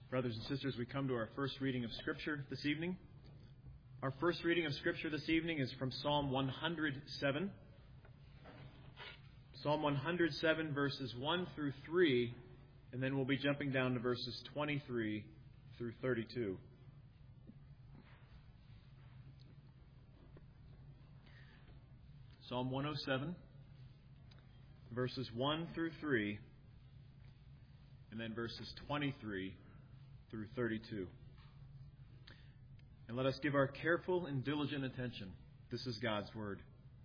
Brothers and sisters, we come to our first reading of Scripture this evening. Our first reading of Scripture this evening is from Psalm 107. Psalm 107, verses 1 through 3, and then we'll be jumping down to verses 23 through 32. Psalm 107, verses 1 through 3, and then verses 23 through 32. And let us give our careful and diligent attention. This is God's Word.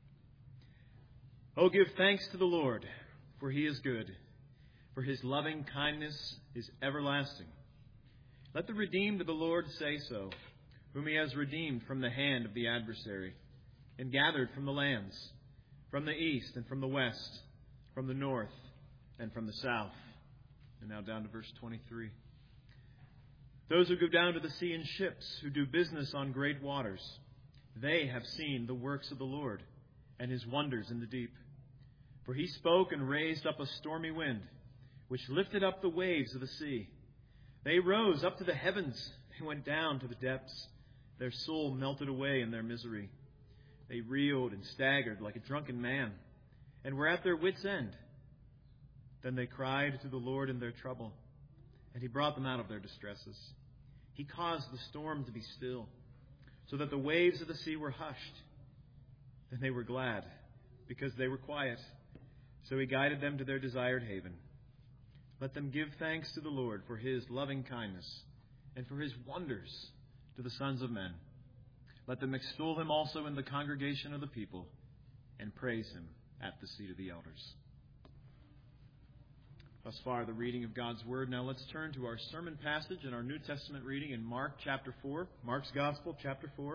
Oh, give thanks to the Lord, for He is good, for His loving kindness is everlasting. Let the redeemed of the Lord say so, whom He has redeemed from the hand of the adversary, and gathered from the lands, from the east and from the west, from the north and from the south. And now down to verse 23. Those who go down to the sea in ships, who do business on great waters, they have seen the works of the Lord and His wonders in the deep. For He spoke and raised up a stormy wind, which lifted up the waves of the sea. They rose up to the heavens, they went down to the depths. Their soul melted away in their misery. They reeled and staggered like a drunken man, and were at their wits' end. Then they cried to the Lord in their trouble, and He brought them out of their distresses. He caused the storm to be still, so that the waves of the sea were hushed. Then they were glad, because they were quiet. So He guided them to their desired haven. Let them give thanks to the Lord for His loving kindness, and for His wonders to the sons of men. Let them extol Him also in the congregation of the people, and praise Him at the seat of the elders. Thus far, the reading of God's Word. Now let's turn to our sermon passage in our New Testament reading in Mark chapter 4. Mark's Gospel, chapter 4.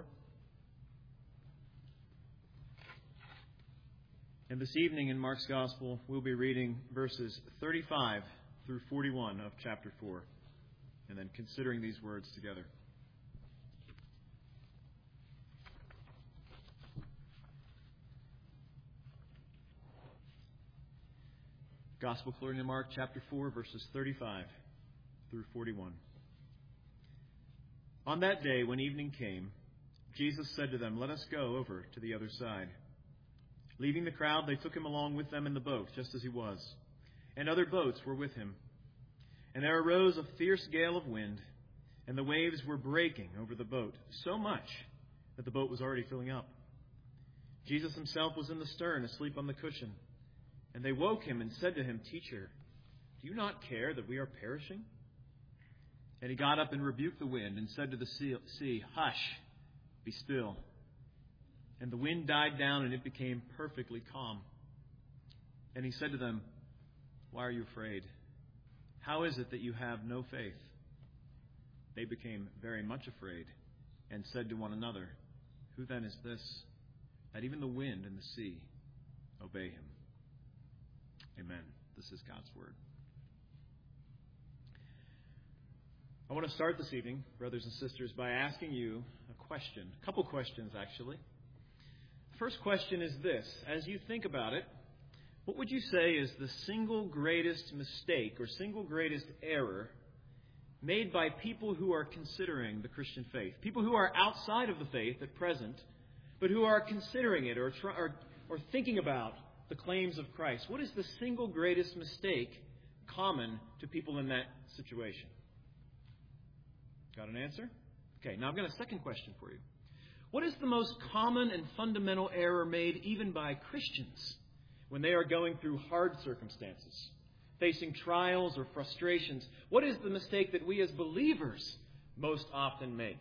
And this evening in Mark's Gospel, we'll be reading verses 35 through 41 of chapter 4, and then considering these words together. Gospel according to Mark chapter 4, verses 35 through 41. On that day, when evening came, Jesus said to them, "Let us go over to the other side." Leaving the crowd, they took Him along with them in the boat, just as He was. And other boats were with Him. And there arose a fierce gale of wind, and the waves were breaking over the boat, so much that the boat was already filling up. Jesus Himself was in the stern, asleep on the cushion. And they woke Him and said to Him, "Teacher, do you not care that we are perishing?" And He got up and rebuked the wind and said to the sea, "Hush, be still." And the wind died down and it became perfectly calm. And He said to them, "Why are you afraid? How is it that you have no faith?" They became very much afraid and said to one another, "Who then is this, that even the wind and the sea obey Him?" Amen. This is God's Word. I want to start this evening, brothers and sisters, by asking you a question. A couple questions, actually. The first question is this. As you think about it, what would you say is the single greatest mistake or single greatest error made by people who are considering the Christian faith? People who are outside of the faith at present, but who are considering it or thinking about the claims of Christ. What is the single greatest mistake common to people in that situation? Got an answer? Okay, now I've got a second question for you. What is the most common and fundamental error made even by Christians when they are going through hard circumstances, facing trials or frustrations? What is the mistake that we as believers most often make?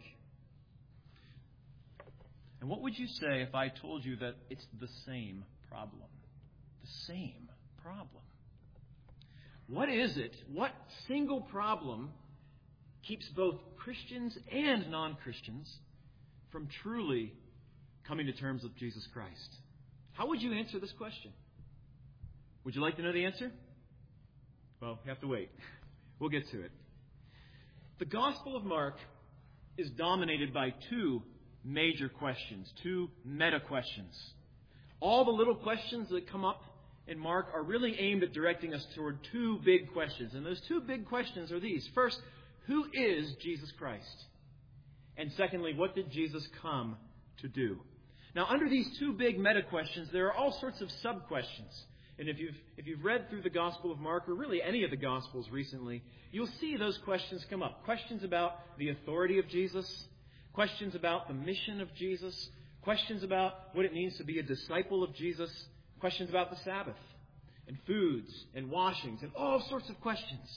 And what would you say if I told you that it's the same problem? The same problem. What is it? What single problem keeps both Christians and non-Christians from truly coming to terms with Jesus Christ? How would you answer this question? Would you like to know the answer? Well, you have to wait. We'll get to it. The Gospel of Mark is dominated by two major questions, two meta questions. All the little questions that come up in Mark are really aimed at directing us toward two big questions. And those two big questions are these. First, who is Jesus Christ? And secondly, what did Jesus come to do? Now, under these two big meta-questions, there are all sorts of sub-questions. And if you've read through the Gospel of Mark, or really any of the Gospels recently, you'll see those questions come up. Questions about the authority of Jesus, questions about the mission of Jesus, questions about what it means to be a disciple of Jesus, questions about the Sabbath, and foods, and washings, and all sorts of questions.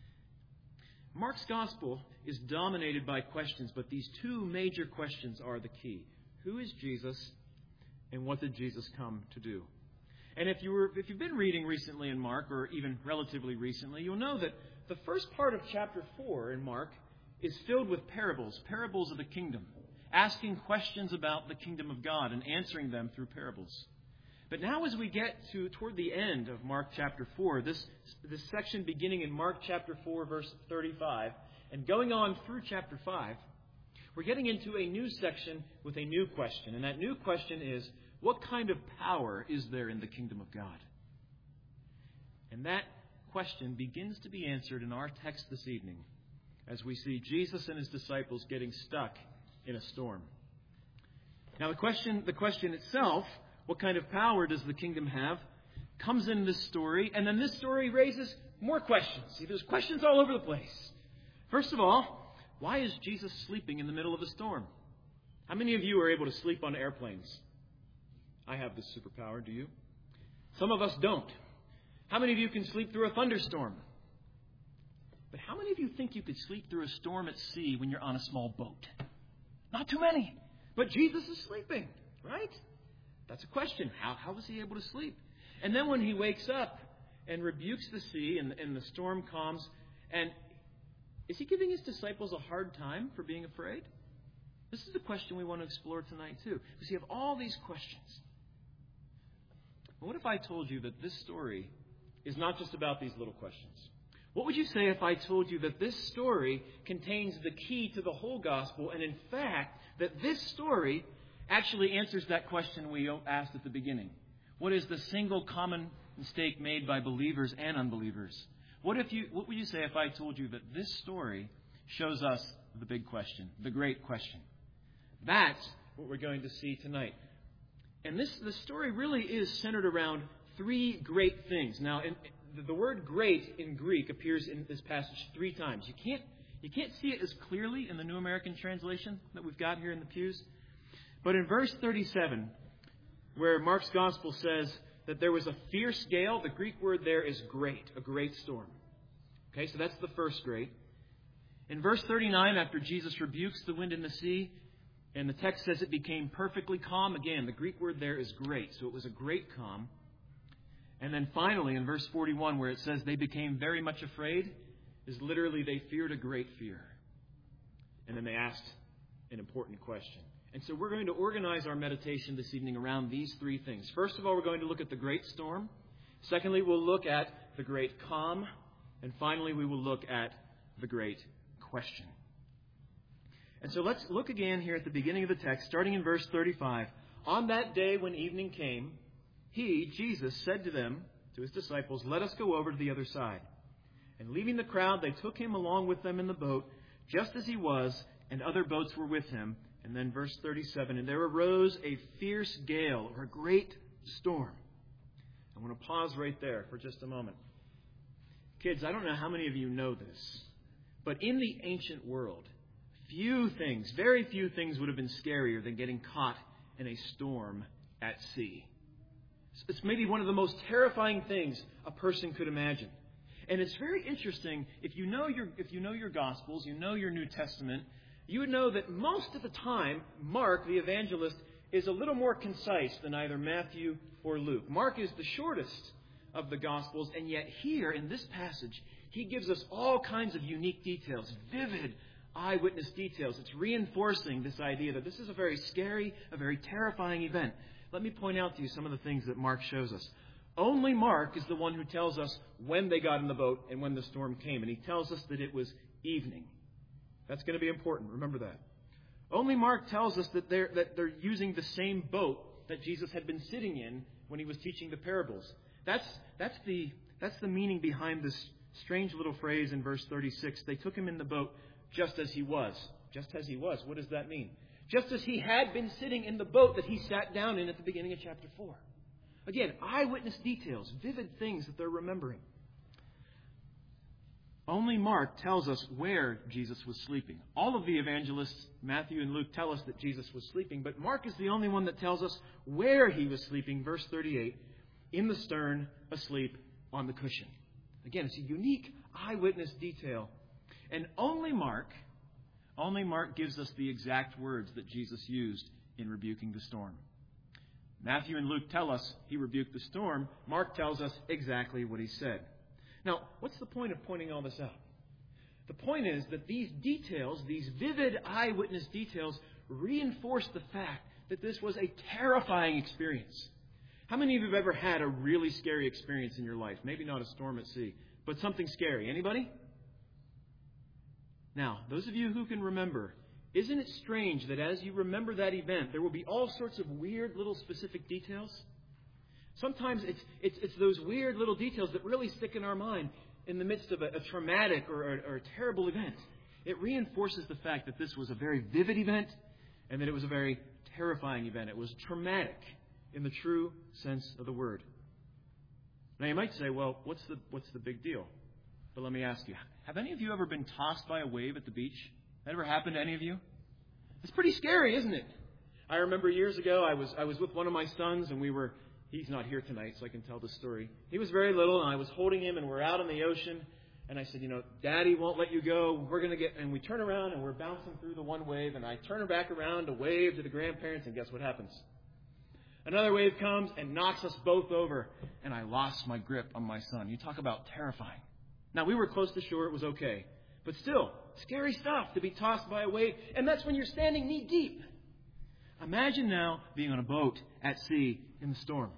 Mark's Gospel is dominated by questions, but these two major questions are the key. Who is Jesus, and what did Jesus come to do? And if you've been reading recently in Mark, or even relatively recently, you'll know that the first part of chapter 4 in Mark is filled with parables of the kingdom, asking questions about the kingdom of God and answering them through parables. But now as we get toward the end of Mark chapter 4, this section beginning in Mark chapter 4, verse 35, and going on through chapter 5, we're getting into a new section with a new question. And that new question is, what kind of power is there in the kingdom of God? And that question begins to be answered in our text this evening as we see Jesus and his disciples getting stuck in a storm. Now the question itself, what kind of power does the kingdom have, comes in this story, and then this story raises more questions. See, there's questions all over the place. First of all, why is Jesus sleeping in the middle of a storm? How many of you are able to sleep on airplanes? I have this superpower, do you? Some of us don't. How many of you can sleep through a thunderstorm? But how many of you think you could sleep through a storm at sea when you're on a small boat? Not too many. But Jesus is sleeping, right? That's a question. How was he able to sleep? And then when he wakes up and rebukes the sea and the storm calms, and is he giving his disciples a hard time for being afraid? This is the question we want to explore tonight too. Because you have all these questions. But what if I told you that this story is not just about these little questions? What would you say if I told you that this story contains the key to the whole gospel, and in fact, that this story actually answers that question we asked at the beginning? What is the single common mistake made by believers and unbelievers? What would you say if I told you that this story shows us the big question, the great question? That's what we're going to see tonight. And this story really is centered around three great things. Now, the word great in Greek appears in this passage three times. You can't see it as clearly in the New American Translation that we've got here in the pews. But in verse 37, where Mark's Gospel says that there was a fierce gale, the Greek word there is great, a great storm. Okay, so that's the first great. In verse 39, after Jesus rebukes the wind and the sea, and the text says it became perfectly calm, again, the Greek word there is great, so it was a great calm. And then finally, in verse 41, where it says they became very much afraid, is literally they feared a great fear. And then they asked an important question. And so we're going to organize our meditation this evening around these three things. First of all, we're going to look at the great storm. Secondly, we'll look at the great calm. And finally, we will look at the great question. And so let's look again here at the beginning of the text, starting in verse 35. On that day when evening came, he, Jesus, said to them, to his disciples, "Let us go over to the other side." And leaving the crowd, they took him along with them in the boat, just as he was, and other boats were with him. And then verse 37, and there arose a fierce gale, or a great storm. I want to pause right there for just a moment. Kids, I don't know how many of you know this, but in the ancient world, very few things would have been scarier than getting caught in a storm at sea. It's maybe one of the most terrifying things a person could imagine. And it's very interesting, if you know your Gospels, you know your New Testament, you would know that most of the time, Mark, the evangelist, is a little more concise than either Matthew or Luke. Mark is the shortest of the Gospels, and yet here in this passage, he gives us all kinds of unique details, vivid eyewitness details. It's reinforcing this idea that this is a very scary, a very terrifying event. Let me point out to you some of the things that Mark shows us. Only Mark is the one who tells us when they got in the boat and when the storm came, and he tells us that it was evening. That's going to be important. Remember that. Only Mark tells us that they're using the same boat that Jesus had been sitting in when he was teaching the parables. That's the meaning behind strange little phrase in verse 36. They took him in the boat just as he was. Just as he was. What does that mean? Just as he had been sitting in the boat that he sat down in at the beginning of chapter 4. Again, eyewitness details, vivid things that they're remembering. Only Mark tells us where Jesus was sleeping. All of the evangelists, Matthew and Luke, tell us that Jesus was sleeping, but Mark is the only one that tells us where he was sleeping. Verse 38, in the stern, asleep on the cushion. Again, it's a unique eyewitness detail. And only Mark gives us the exact words that Jesus used in rebuking the storm. Matthew and Luke tell us he rebuked the storm. Mark tells us exactly what he said. Now, what's the point of pointing all this out? The point is that these details, these vivid eyewitness details, reinforce the fact that this was a terrifying experience. How many of you have ever had a really scary experience in your life? Maybe not a storm at sea, but something scary. Anybody? Now, those of you who can remember, isn't it strange that as you remember that event, there will be all sorts of weird little specific details? Sometimes it's those weird little details that really stick in our mind in the midst of a traumatic or a terrible event. It reinforces the fact that this was a very vivid event and that it was a very terrifying event. It was traumatic in the true sense of the word. Now you might say, well, what's the big deal? But let me ask you, have any of you ever been tossed by a wave at the beach? That ever happened to any of you? It's pretty scary, isn't it? I remember years ago I was with one of my sons and he's not here tonight, so I can tell the story. He was very little, and I was holding him, and we're out in the ocean. And I said, Daddy won't let you go. And we turn around, and we're bouncing through the one wave. And I turn her back around to wave to the grandparents, and guess what happens? Another wave comes and knocks us both over, and I lost my grip on my son. You talk about terrifying. Now, we were close to shore. It was okay. But still, scary stuff to be tossed by a wave. And that's when you're standing knee deep. Imagine now being on a boat at sea in the storm.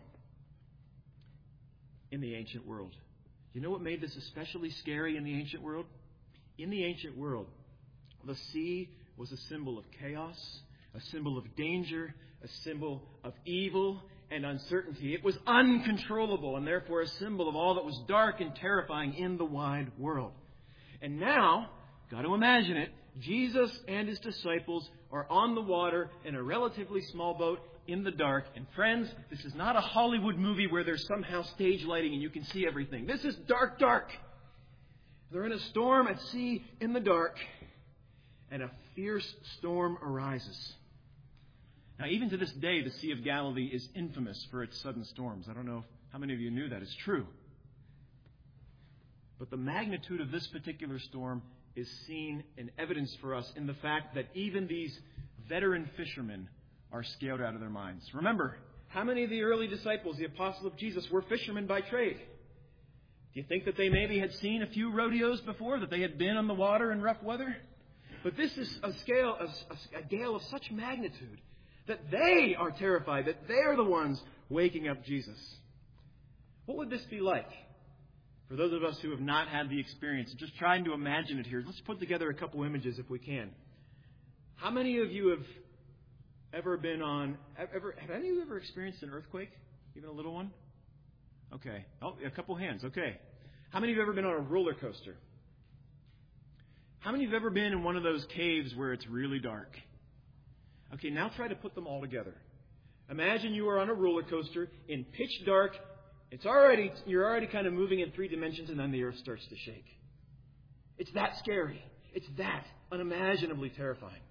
In the ancient world. You know what made this especially scary in the ancient world? In the ancient world, the sea was a symbol of chaos, a symbol of danger, a symbol of evil and uncertainty. It was uncontrollable and therefore a symbol of all that was dark and terrifying in the wide world. And now, got to imagine it, Jesus and his disciples are on the water in a relatively small boat in the dark. And friends, this is not a Hollywood movie where there's somehow stage lighting and you can see everything. This is dark, dark. They're in a storm at sea in the dark, and a fierce storm arises. Now, even to this day, the Sea of Galilee is infamous for its sudden storms. I don't know how many of you knew that. It's true. But the magnitude of this particular storm is seen in evidence for us in the fact that even these veteran fishermen are scared out of their minds. Remember, how many of the early disciples, the apostles of Jesus, were fishermen by trade? Do you think that they maybe had seen a few rodeos before, that they had been on the water in rough weather? But this is a gale of such magnitude that they are terrified, that they're the ones waking up Jesus. What would this be like? For those of us who have not had the experience, just trying to imagine it here, let's put together a couple images if we can. How many of you have ever been on... have any of you ever experienced an earthquake? Even a little one? Okay. Oh, a couple hands. Okay. How many of you have ever been on a roller coaster? How many of you have ever been in one of those caves where it's really dark? Okay, now try to put them all together. Imagine you are on a roller coaster in pitch dark. You're already kind of moving in 3 dimensions, and then the earth starts to shake. It's that scary. It's that unimaginably terrifying.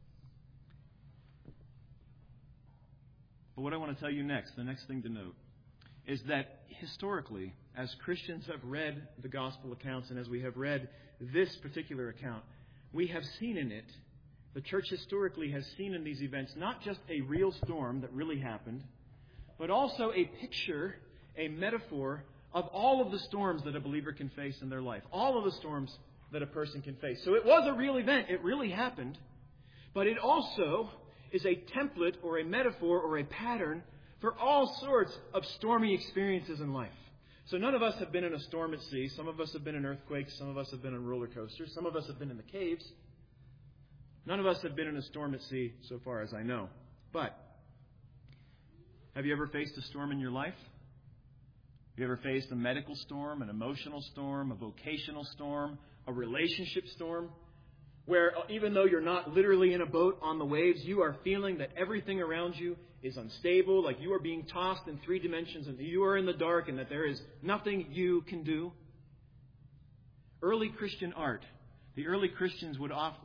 But what I want to tell you next, the next thing to note, is that historically, as Christians have read the gospel accounts and as we have read this particular account, we have seen in it, the church historically has seen in these events, not just a real storm that really happened, but also a picture, a metaphor of all of the storms that a believer can face in their life. All of the storms that a person can face. So it was a real event. It really happened. But it also is a template or a metaphor or a pattern for all sorts of stormy experiences in life. So none of us have been in a storm at sea. Some of us have been in earthquakes. Some of us have been on roller coasters. Some of us have been in the caves. None of us have been in a storm at sea so far as I know. But have you ever faced a storm in your life? Have you ever faced a medical storm, an emotional storm, a vocational storm, a relationship storm, where even though you're not literally in a boat on the waves, you are feeling that everything around you is unstable, like you are being tossed in 3 dimensions and you are in the dark and that there is nothing you can do? Early Christian art. The early Christian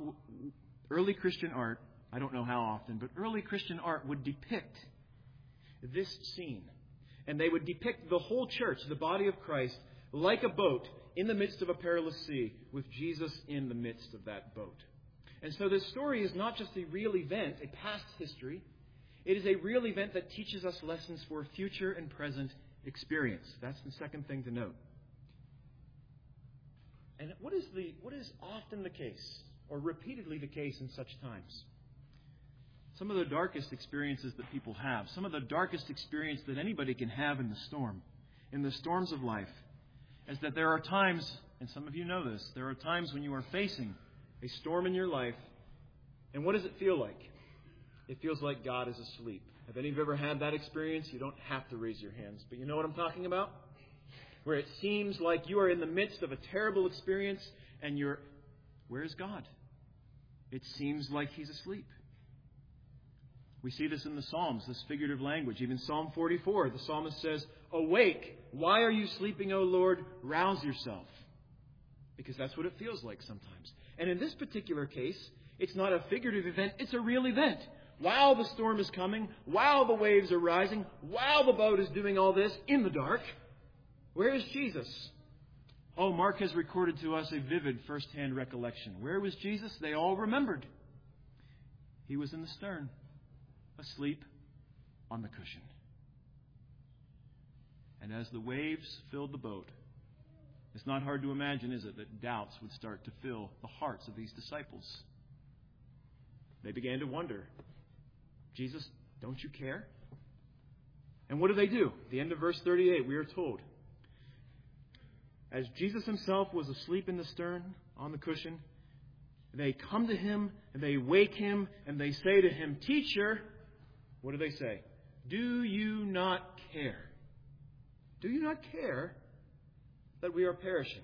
art, I don't know how often, but early Christian art would depict this scene. And they would depict the whole church, the body of Christ, like a boat in the midst of a perilous sea, with Jesus in the midst of that boat. And so this story is not just a real event, a past history. It is a real event that teaches us lessons for future and present experience. That's the second thing to note. And what is often the case, or repeatedly the case in such times? Some of the darkest experiences that people have, some of the darkest experience that anybody can have in the storms of life, is that there are times, and some of you know this, there are times when you are facing a storm in your life, and what does it feel like? It feels like God is asleep. Have any of you ever had that experience? You don't have to raise your hands, but you know what I'm talking about? Where it seems like you are in the midst of a terrible experience, and where is God? It seems like He's asleep. We see this in the Psalms, this figurative language. Even Psalm 44, the psalmist says, "Awake, why are you sleeping, O Lord? Rouse yourself." Because that's what it feels like sometimes. And in this particular case, it's not a figurative event, it's a real event. While the storm is coming, while the waves are rising, while the boat is doing all this in the dark, where is Jesus? Oh, Mark has recorded to us a vivid first-hand recollection. Where was Jesus? They all remembered. He was in the stern, asleep on the cushion. And as the waves filled the boat, it's not hard to imagine, is it, that doubts would start to fill the hearts of these disciples. They began to wonder, Jesus, don't you care? And what do? At the end of verse 38, we are told, as Jesus himself was asleep in the stern on the cushion, they come to him and they wake him and they say to him, "Teacher," what do they say? "Do you not care? Do you not care that we are perishing?"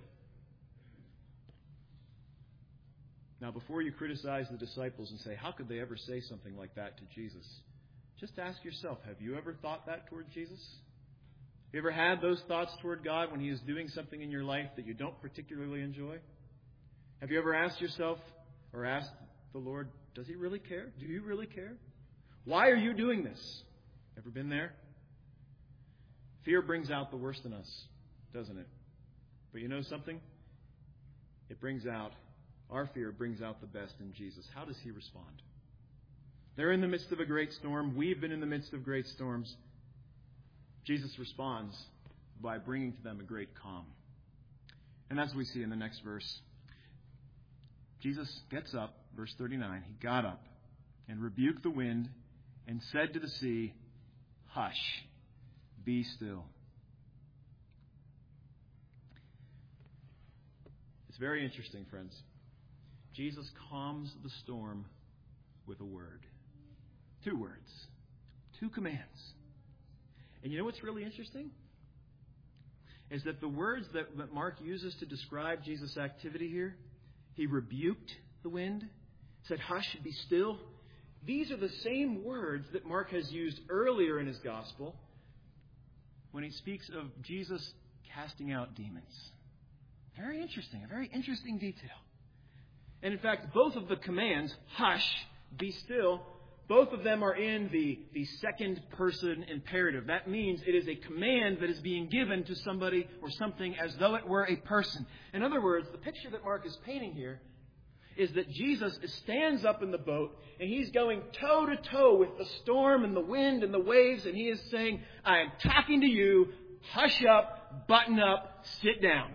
Now, before you criticize the disciples and say, how could they ever say something like that to Jesus? Just ask yourself, have you ever thought that toward Jesus? Have you ever had those thoughts toward God when He is doing something in your life that you don't particularly enjoy? Have you ever asked yourself or asked the Lord, does He really care? Do you really care? Why are you doing this? Ever been there? Fear brings out the worst in us, doesn't it? But you know something? Our fear brings out the best in Jesus. How does He respond? They're in the midst of a great storm. We've been in the midst of great storms. Jesus responds by bringing to them a great calm. And as we see in the next verse, Jesus gets up, verse 39, He got up and rebuked the wind and said to the sea, "Hush, be still." It's very interesting, friends. Jesus calms the storm with a word. 2 words. 2 commands. And you know what's really interesting? Is that the words that Mark uses to describe Jesus' activity here, He rebuked the wind, said, "Hush, be still." These are the same words that Mark has used earlier in his gospel when he speaks of Jesus casting out demons. Very interesting, a very interesting detail. And in fact, both of the commands, hush, be still, both of them are in the second person imperative. That means it is a command that is being given to somebody or something as though it were a person. In other words, the picture that Mark is painting here is that Jesus stands up in the boat and He's going toe to toe with the storm and the wind and the waves, and He is saying, "I am talking to you. Hush up, button up, sit down."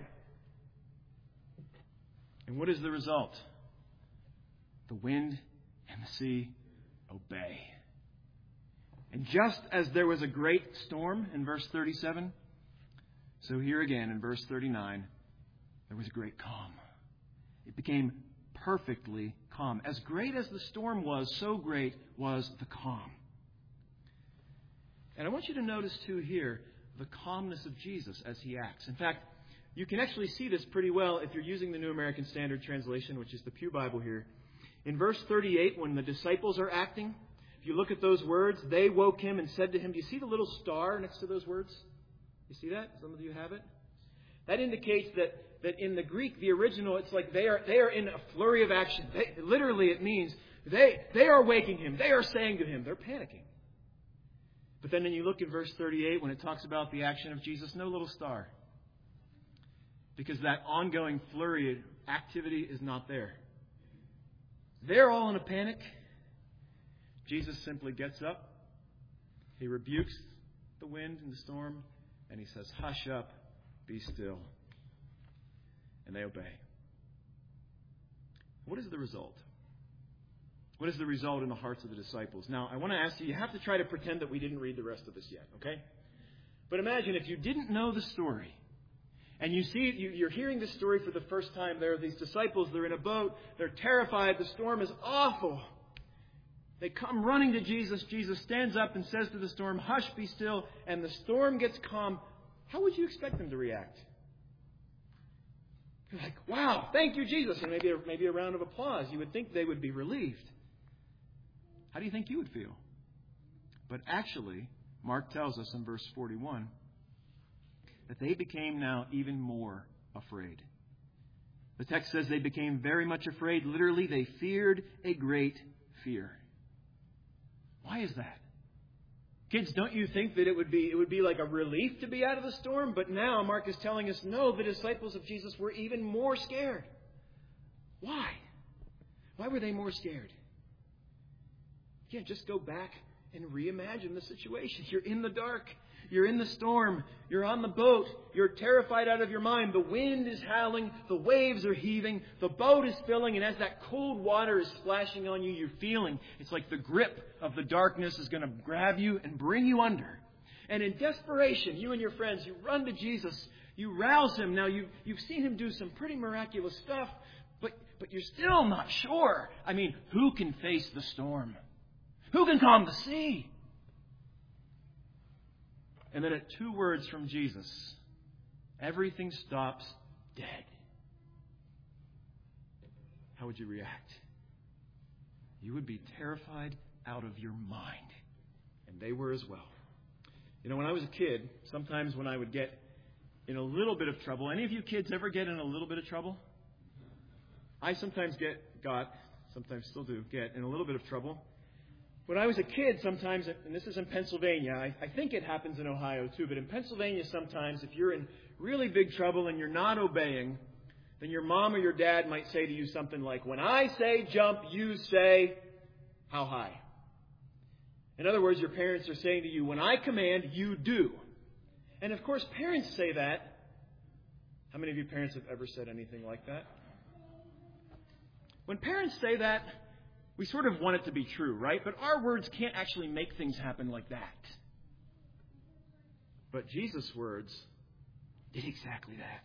And what is the result? The wind and the sea obey. And just as there was a great storm in verse 37, so here again in verse 39, there was a great calm. It became perfectly calm. As great as the storm was, so great was the calm. And I want you to notice too here, the calmness of Jesus as he acts. In fact, you can actually see this pretty well if you're using the New American Standard Translation, which is the Pew Bible here. In verse 38, when the disciples are acting, if you look at those words, they woke him and said to him, do you see the little star next to those words? You see that? Some of you have it. That indicates that in the Greek, the original, it's like they are in a flurry of action. Literally, it means they are waking him. They are saying to him, they're panicking. But then when you look at verse 38, when it talks about the action of Jesus, no little star. Because that ongoing flurry of activity is not there. They're all in a panic. Jesus simply gets up. He rebukes the wind and the storm. And he says, hush up, be still. And they obey. What is the result? What is the result in the hearts of the disciples? Now, I want to ask you, you have to try to pretend that we didn't read the rest of this yet, okay? But imagine if you didn't know the story, and you're hearing this story for the first time. There are these disciples, they're in a boat, they're terrified, the storm is awful. They come running to Jesus. Jesus stands up and says to the storm, hush, be still, and the storm gets calm. How would you expect them to react? You're like, wow, thank you, Jesus. And maybe a round of applause. You would think they would be relieved. How do you think you would feel? But actually, Mark tells us in verse 41 that they became now even more afraid. The text says they became very much afraid. Literally, they feared a great fear. Why is that? Kids, don't you think that it would be like a relief to be out of the storm? But now Mark is telling us, no, the disciples of Jesus were even more scared. Why? Why were they more scared? Yeah, just go back and reimagine the situation. You're in the dark. You're in the storm. You're on the boat. You're terrified out of your mind. The wind is howling. The waves are heaving. The boat is filling. And as that cold water is splashing on you, you're feeling it's like the grip of the darkness is going to grab you and bring you under. And in desperation, you and your friends, you run to Jesus. You rouse him. Now, you've seen him do some pretty miraculous stuff, but you're still not sure. I mean, who can face the storm? Who can calm the sea? And then at 2 words from Jesus, everything stops dead. How would you react? You would be terrified out of your mind. And they were as well. You know, when I was a kid, sometimes when I would get in a little bit of trouble, any of you kids ever get in a little bit of trouble? I sometimes sometimes still do, get in a little bit of trouble. When I was a kid, sometimes, and this is in Pennsylvania, I think it happens in Ohio too, but in Pennsylvania sometimes, if you're in really big trouble and you're not obeying, then your mom or your dad might say to you something like, when I say jump, you say, how high? In other words, your parents are saying to you, when I command, you do. And of course, parents say that. How many of you parents have ever said anything like that? When parents say that, we sort of want it to be true, right? But our words can't actually make things happen like that. But Jesus' words did exactly that.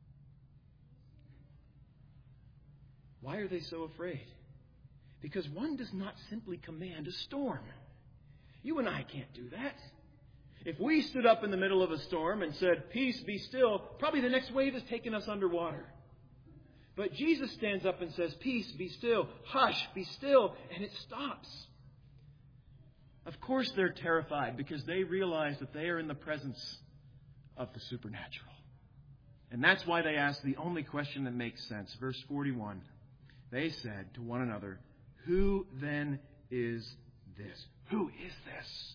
Why are they so afraid? Because one does not simply command a storm. You and I can't do that. If we stood up in the middle of a storm and said, peace, be still, probably the next wave has taken us underwater. But Jesus stands up and says, peace, be still, hush, be still, and it stops. Of course they're terrified because they realize that they are in the presence of the supernatural. And that's why they ask the only question that makes sense. Verse 41, they said to one another, who then is this? Who is this?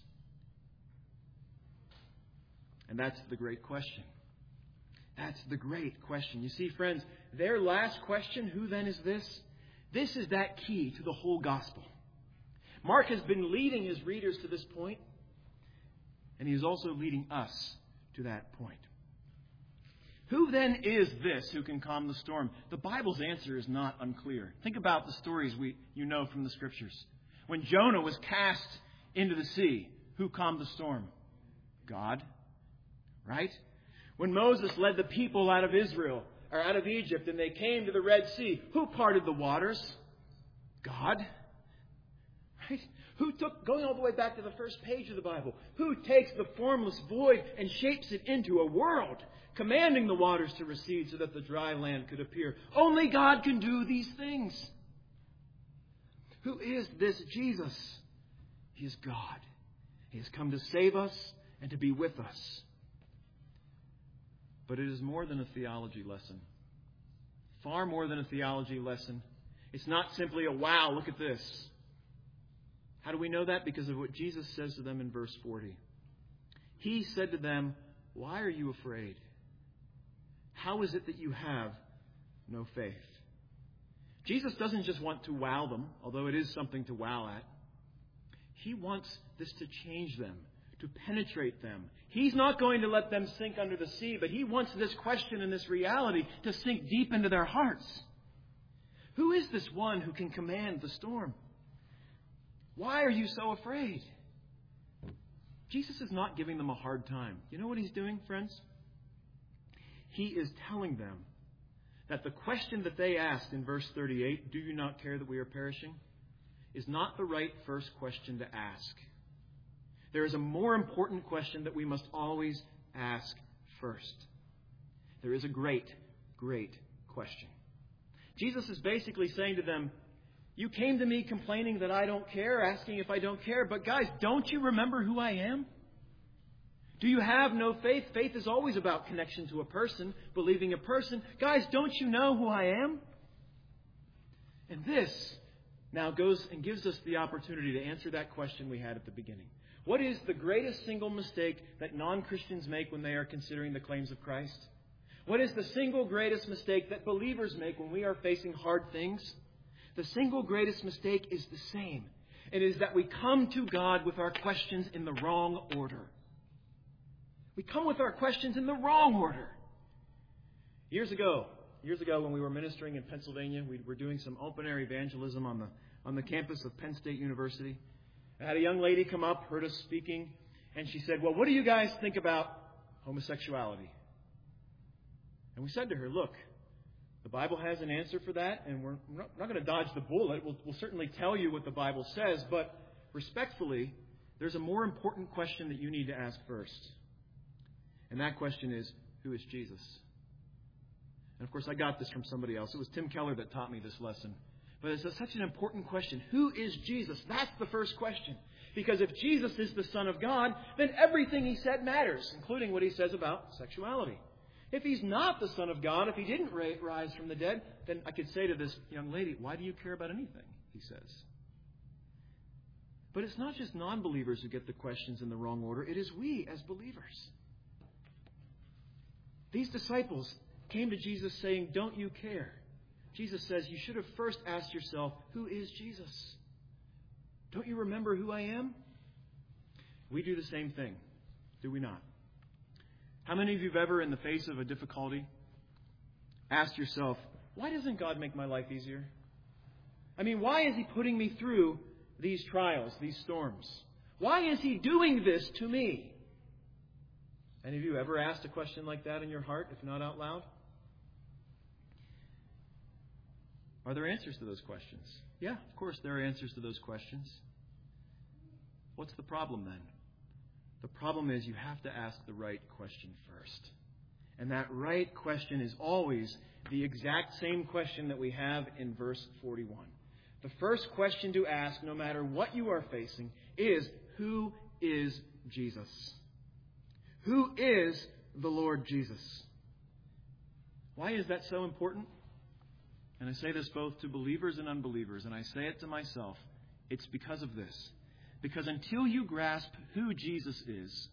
And that's the great question. That's the great question. You see, friends, their last question, who then is this? This is that key to the whole gospel. Mark has been leading his readers to this point, and he is also leading us to that point. Who then is this who can calm the storm? The Bible's answer is not unclear. Think about the stories you know from the Scriptures. When Jonah was cast into the sea, who calmed the storm? God, right? When Moses led the people out of Egypt, and they came to the Red Sea, who parted the waters? God. Right? Going all the way back to the first page of the Bible, who takes the formless void and shapes it into a world, commanding the waters to recede so that the dry land could appear? Only God can do these things. Who is this Jesus? He is God. He has come to save us and to be with us. But it is more than a theology lesson. Far more than a theology lesson. It's not simply a wow, look at this. How do we know that? Because of what Jesus says to them in verse 40. He said to them, "Why are you afraid? How is it that you have no faith?" Jesus doesn't just want to wow them, although it is something to wow at. He wants this to change them, to penetrate them. He's not going to let them sink under the sea, but He wants this question and this reality to sink deep into their hearts. Who is this one who can command the storm? Why are you so afraid? Jesus is not giving them a hard time. You know what He's doing, friends? He is telling them that the question that they asked in verse 38, "Do you not care that we are perishing?" is not the right first question to ask. There is a more important question that we must always ask first. There is a great, great question. Jesus is basically saying to them, you came to me complaining that I don't care, asking if I don't care, but guys, don't you remember who I am? Do you have no faith? Faith is always about connection to a person, believing a person. Guys, don't you know who I am? And this now goes and gives us the opportunity to answer that question we had at the beginning. What is the greatest single mistake that non-Christians make when they are considering the claims of Christ? What is the single greatest mistake that believers make when we are facing hard things? The single greatest mistake is the same. It is that we come to God with our questions in the wrong order. We come with our questions in the wrong order. Years ago when we were ministering in Pennsylvania, we were doing some open-air evangelism on the campus of Penn State University. I had a young lady come up, heard us speaking, and she said, "Well, what do you guys think about homosexuality?" And we said to her, "Look, the Bible has an answer for that, and we're not going to dodge the bullet. We'll certainly tell you what the Bible says, but respectfully, there's a more important question that you need to ask first. And that question is, who is Jesus?" And of course, I got this from somebody else. It was Tim Keller that taught me this lesson. But it's such an important question. Who is Jesus? That's the first question. Because if Jesus is the Son of God, then everything He said matters, including what He says about sexuality. If He's not the Son of God, if He didn't rise from the dead, then I could say to this young lady, "Why do you care about anything He says?" But it's not just non-believers who get the questions in the wrong order. It is we as believers. These disciples came to Jesus saying, "Don't you care?" Jesus says, you should have first asked yourself, who is Jesus? Don't you remember who I am? We do the same thing, do we not? How many of you have ever, in the face of a difficulty, asked yourself, why doesn't God make my life easier? I mean, why is He putting me through these trials, these storms? Why is He doing this to me? Any of you ever asked a question like that in your heart, if not out loud? Are there answers to those questions? Yeah, of course there are answers to those questions. What's the problem then? The problem is you have to ask the right question first. And that right question is always the exact same question that we have in verse 41. The first question to ask, no matter what you are facing, is, who is Jesus? Who is the Lord Jesus? Why is that so important? And I say this both to believers and unbelievers, and I say it to myself. It's because of this. Because until you grasp who Jesus is,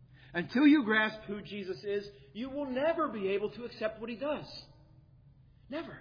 you will never be able to accept what He does. Never.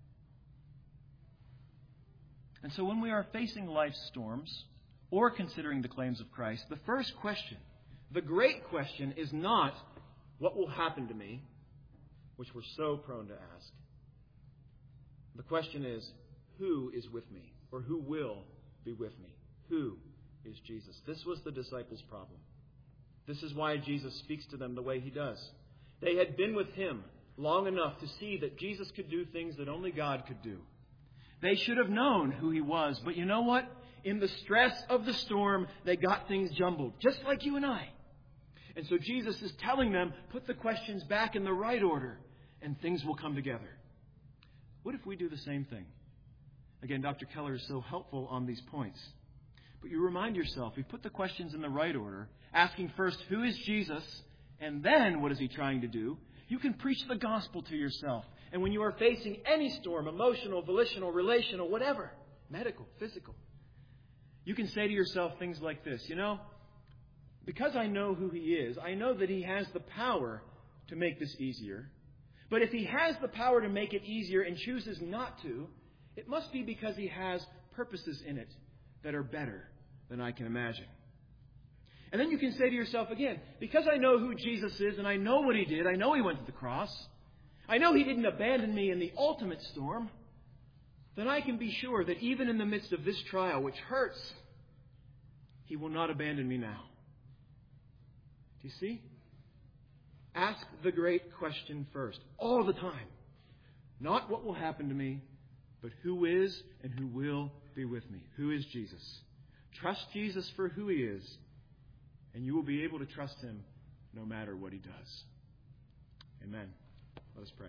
And so when we are facing life's storms, or considering the claims of Christ, the first question, the great question, is not, what will happen to me, which we're so prone to ask. The question is, who is with me? Or who will be with me? Who is Jesus? This was the disciples' problem. This is why Jesus speaks to them the way He does. They had been with Him long enough to see that Jesus could do things that only God could do. They should have known who He was. But you know what? in the stress of the storm, they got things jumbled, just like you and I. And so Jesus is telling them, put the questions back in the right order, and things will come together. What if we do the same thing? Again, Dr. Keller is so helpful on these points. But you remind yourself, we put the questions in the right order, asking first, who is Jesus? And then, what is he trying to do? You can preach the gospel to yourself. And when you are facing any storm, emotional, volitional, relational, whatever, medical, physical, you can say to yourself things like this, because I know who he is, I know that he has the power to make this easier. But if he has the power to make it easier and chooses not to, it must be because he has purposes in it that are better than I can imagine. And then you can say to yourself again, because I know who Jesus is and I know what he did, I know he went to the cross, I know he didn't abandon me in the ultimate storm, then I can be sure that even in the midst of this trial, which hurts, he will not abandon me now. Do you see? Ask the great question first, all the time. Not what will happen to me, but who is and who will be with me. Who is Jesus? Trust Jesus for who he is, and you will be able to trust him no matter what he does. Amen. Let us pray.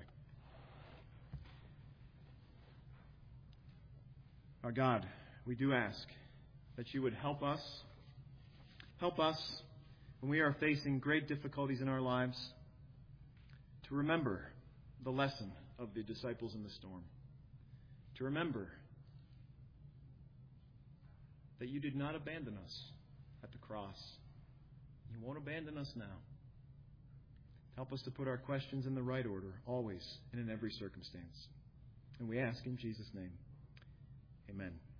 Our God, we do ask that you would help us when we are facing great difficulties in our lives to remember the lesson of the disciples in the storm. To remember that you did not abandon us at the cross. You won't abandon us now. Help us to put our questions in the right order, always and in every circumstance. And we ask in Jesus' name. Amen.